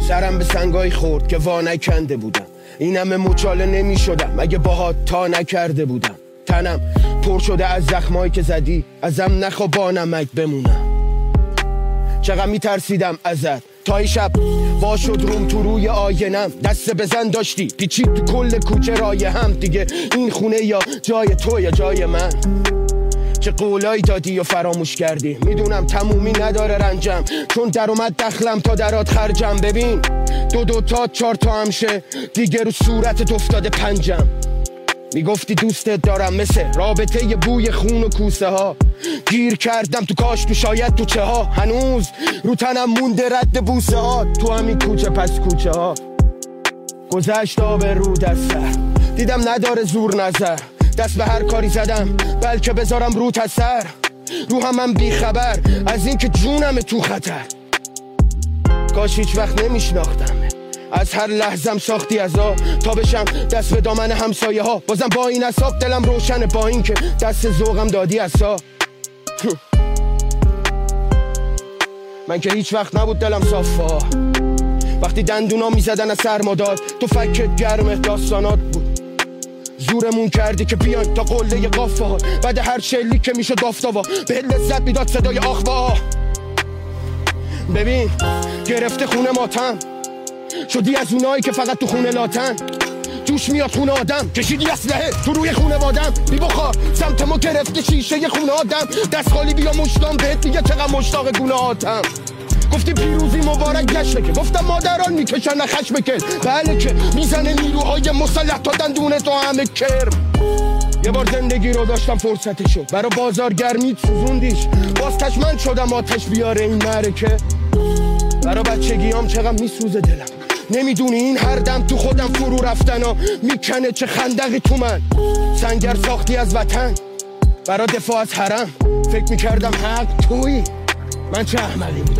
سرم به سنگای خورد که وا نکنده بودم. این همه مچاله نمی شدم مگه باهات تا نکرده بودم. تنم پر شده از زخمایی که زدی، ازم نخوا با نمک بمونم. چقدر می ترسیدم ازت تا این شب وا شد روم تو روی آینم. دست بزن داشتی پیچید تو کل کوچه رای هم. دیگه این خونه یا جای تو یا جای من. چه قولایی دادی و فراموش کردی. میدونم تمومی نداره رنجم، چون در اومد دخلم تا درات خرجم. ببین دو تا 4 تا همشه دیگه رو صورتت افتاده پنجم. میگفتی دوستت دارم مثل رابطه ی بوی خون و کوسه ها. گیر کردم تو کاش تو شاید تو چه ها. هنوز رو تنم مونده رد بوسه ها. تو همین کوچه پس کوچه ها. گذشت آب رود از سر، دیدم نداره زور نظر. دست به هر کاری زدم بلکه بذارم رو تسر. رو همم بی خبر از این که جونم تو خطر. کاش هیچ وقت نمیشناختم، از هر لحظم ساختی ازا. تا بشم دست به دامن همسایه ها. بازم با این حساب دلم روشنه، با این که دست ذوقم دادی ازا. من که هیچ وقت نبود دلم صافا. وقتی دندونا میزدن از سرماداد، تو فکت گرم داستانات بود. زورمون کردی که بیان تا قله قافه ها. بعد هر شلی که میشد بافتاوا به لذت میداد صدای آخوا. ببین گرفته خونه ماتم، شدی از اونایی که فقط تو خونه لاتن. جوش میاد خونه آدم، کشیدی اسلحه تو روی خونه وادم. بی بخار سمت ما گرفته شیشه خونه آدم. دست خالی بیا مشتام بهت دیگه چقدر مشتاق گناهاتم. گفتی پیروزی مبارک جشنه، که گفتم مادران میکشن خشم کل. بله که میزنه نیروهای مسلح تا دندونه تو همه کرم. یه بار زندگی رو داشتم فرصتشو، برا بازارگرمی سوزوندیش. باز تشمند شدم آتش بیاره این معرکه. برا بچگیام چقدر میسوزه دلم. نمیدونی این هر دم تو خودم فرو رفتن ها میکنه چه خندقی تو من. سنگر ساختی از وطن برا دفاع از حرم. فکر میکردم حق تویی، من چه احمقی بودم.